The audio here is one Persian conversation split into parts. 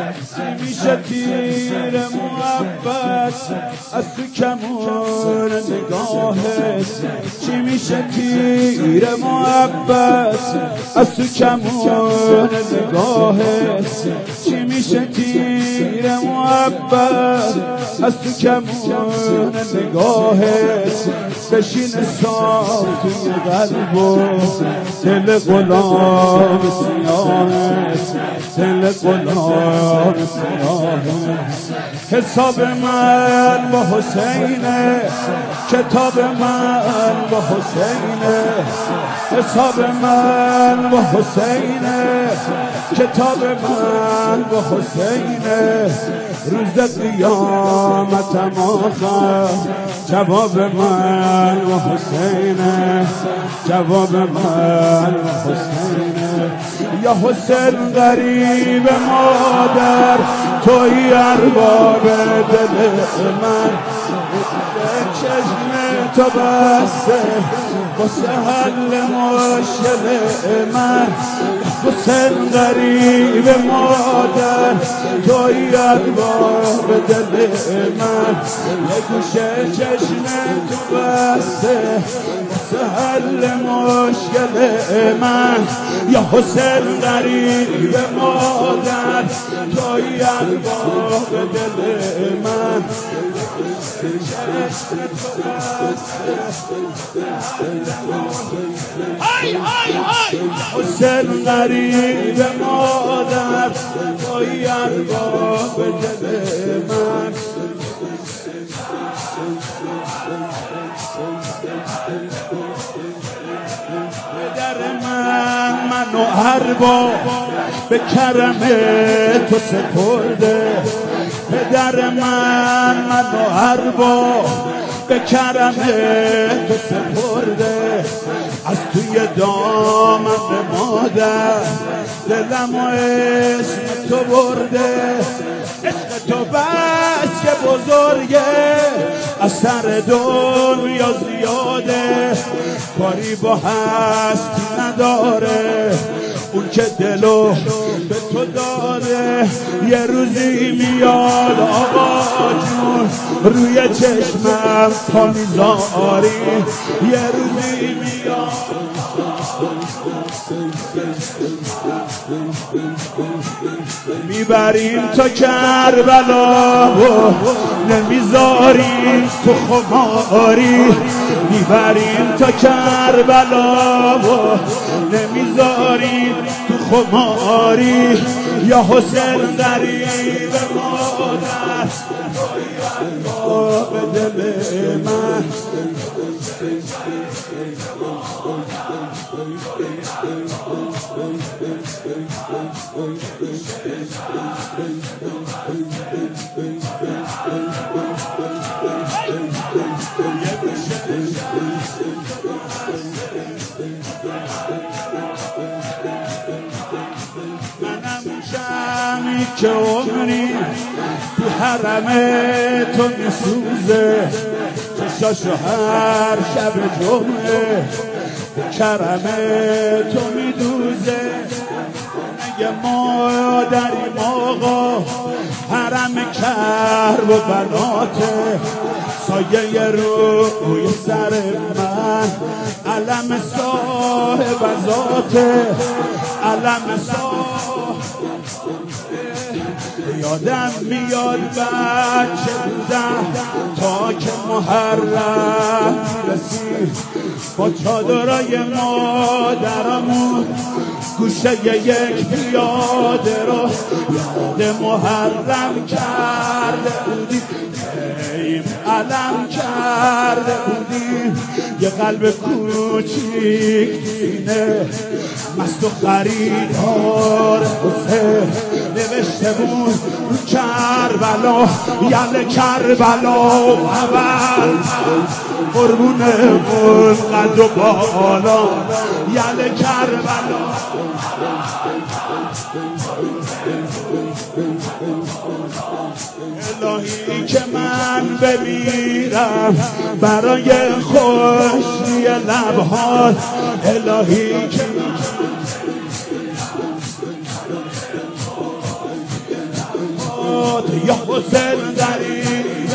چی میشه تیر محبت از تو کمون نگاهت؟ چی میشه تیر محبت از تو کمون نگاهت؟ چی میشه تیر محبت از تو کمون نگاهت؟ بشین صاف توی قلب و دل غلام سیاهت، دل غلام سیاهت. حساب من با حسینه، کتاب من با حسینه، حساب من با حسینه، کتاب من با حسینه. روز قیامتم آخر جواب من با حسینه، جواب من با حسینه. یا حسین غریب مادر توی ارباب دل من، چشم تو بسته واسه حل مشکل من. حسین غریب مادر توی ارباب دل من، یه گوشه چشم تو بسته واسه حل مشکل من. یا حسین غریب مادر توی ارباب دل من، حسین غریب مادر توی ارباب دل من. پدر من منو ارباب به کرم تو سپرده، پدر من منو ارباب به کرم تو سپرده. از توی دامن مادر دلم و اسم تو برده. عشق تو بس که بزرگه، از سر دنیا زیاده، کاری با هستی نداره. اون که دلو به تو داره، یه روزی میاد آقا جون روی چشمم تا میذاری، یه روزی میاد. میبریم تا کربلا و نمیذاریم تو خماری، میبریم تا کربلا و نمیذاریم تو خماری. یا حسین غریب مادر به دل من، که عمری تو حرم تو میسوزه، چشاشو هر شب جمعه کرم تو میدوزه. مگه مادریم آقا حرم کرب و بناته، سایه روی سر من علم صاحب ذاته، علم صاحب. یادم میاد بچه بودم تا که محرم میرسید، با چادرای مادرمون گوشه یک پیاده رو یاد محرم کرده بودیم، علم کرده بودیم. یه قلب کوچیک دینه مست و خریدار حسین نوشته بود رو کربلا، یل کربلا اول قربونمون قد و بالا، یل کربلا. الهی که من بمیرم برای خوشی لبهات، الهی که مادر یا حسین غریب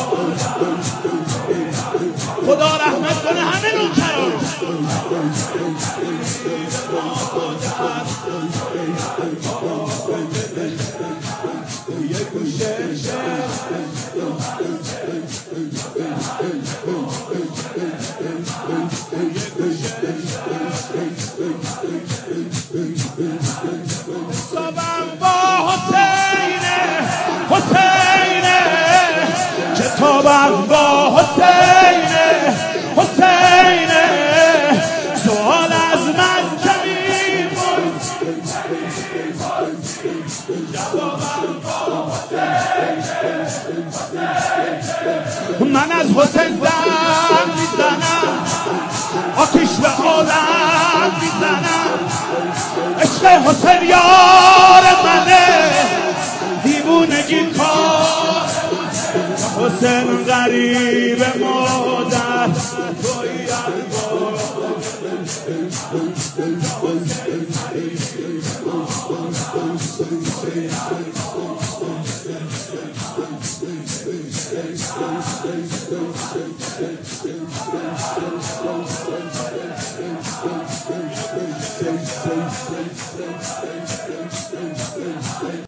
خدا رحمت کنه همه نوکران صبم با حسینه حسینه کتابم با حسینه حسینه سوال از من کمی بود جوابم با حسینه من از حسین دم میزنم آتیش به عالم میزنم عشق حسین یار منه دیوونگی کار حسین غریب مادر